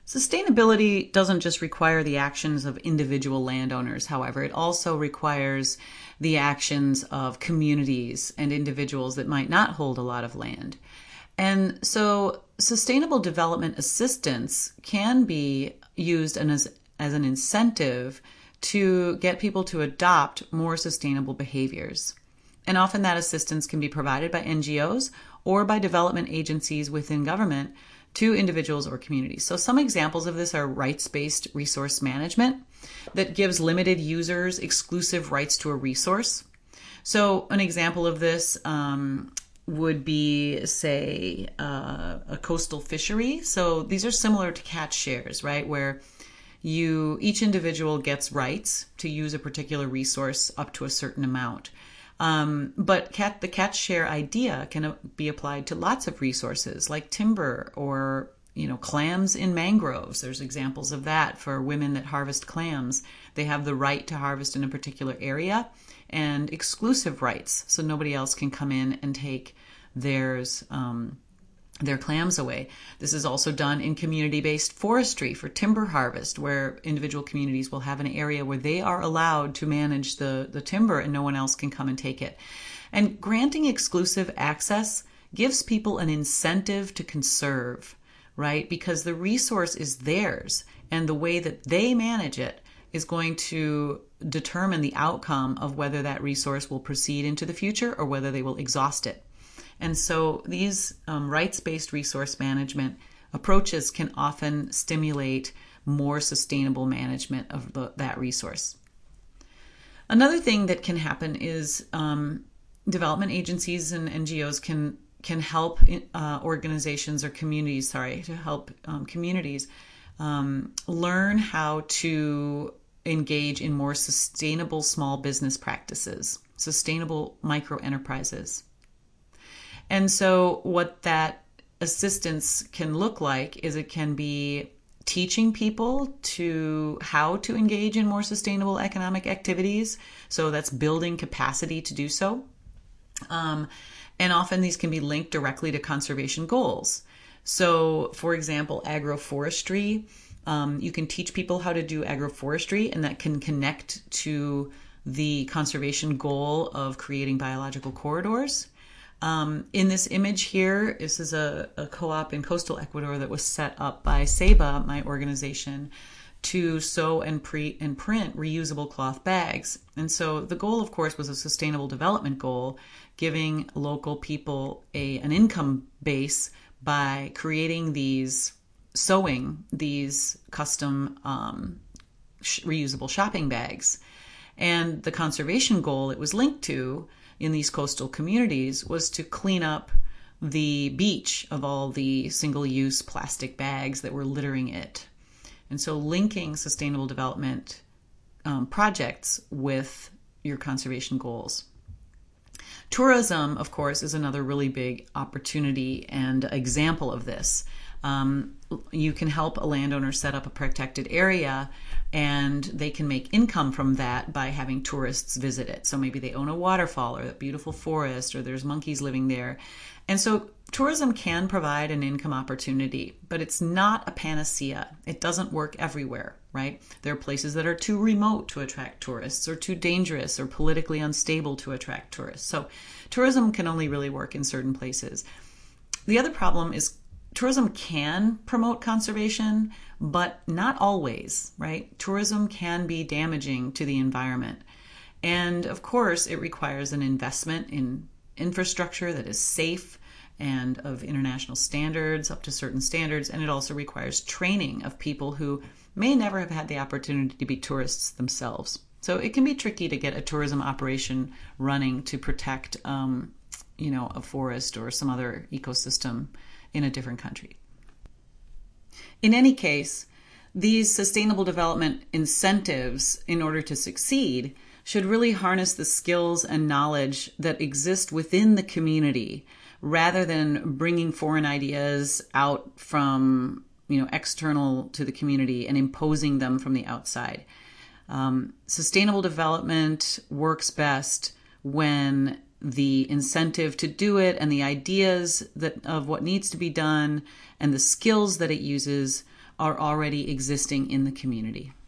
Sustainability doesn't just require the actions of individual landowners, however, it also requires the actions of communities and individuals that might not hold a lot of land. And so sustainable development assistance can be used as an incentive to get people to adopt more sustainable behaviors. And often that assistance can be provided by NGOs or by development agencies within government to individuals or communities. So some examples of this are rights-based resource management that gives limited users exclusive rights to a resource. So an example of this would be, say, a coastal fishery. So these are similar to catch shares, right? Where each individual gets rights to use a particular resource up to a certain amount. But the catch share idea can be applied to lots of resources like timber or, clams in mangroves. There's examples of that for women that harvest clams. They have the right to harvest in a particular area and exclusive rights, so nobody else can come in and take their clams away. This is also done in community-based forestry for timber harvest, where individual communities will have an area where they are allowed to manage the timber and no one else can come and take it. And granting exclusive access gives people an incentive to conserve, right? Because the resource is theirs, and the way that they manage it is going to determine the outcome of whether that resource will proceed into the future or whether they will exhaust it. And so these rights-based resource management approaches can often stimulate more sustainable management of that resource. Another thing that can happen is development agencies and NGOs can help organizations or communities, communities learn how to engage in more sustainable small business practices, sustainable micro enterprises. And so what that assistance can look like is it can be teaching people how to engage in more sustainable economic activities. So that's building capacity to do so. And often these can be linked directly to conservation goals. So, for example, agroforestry, you can teach people how to do agroforestry, and that can connect to the conservation goal of creating biological corridors. In this image here, this is a co-op in coastal Ecuador that was set up by SEBA, my organization, to sew and print reusable cloth bags. And so the goal, of course, was a sustainable development goal, giving local people an income base by sewing these custom reusable shopping bags. And the conservation goal it was linked to in these coastal communities was to clean up the beach of all the single-use plastic bags that were littering it. And so linking sustainable development projects with your conservation goals. Tourism, of course, is another really big opportunity and example of this. You can help a landowner set up a protected area, and they can make income from that by having tourists visit it. So maybe they own a waterfall or a beautiful forest, or there's monkeys living there. And so tourism can provide an income opportunity, but it's not a panacea. It doesn't work everywhere, right? There are places that are too remote to attract tourists, or too dangerous or politically unstable to attract tourists. So tourism can only really work in certain places. The other problem is tourism can promote conservation, but not always, right? Tourism can be damaging to the environment. And of course, it requires an investment in infrastructure that is safe and of international standards, up to certain standards. And it also requires training of people who may never have had the opportunity to be tourists themselves. So it can be tricky to get a tourism operation running to protect, a forest or some other ecosystem in a different country. In any case, these sustainable development incentives, in order to succeed, should really harness the skills and knowledge that exist within the community, rather than bringing foreign ideas out from, external to the community and imposing them from the outside. Sustainable development works best when the incentive to do it and the ideas of what needs to be done and the skills that it uses are already existing in the community.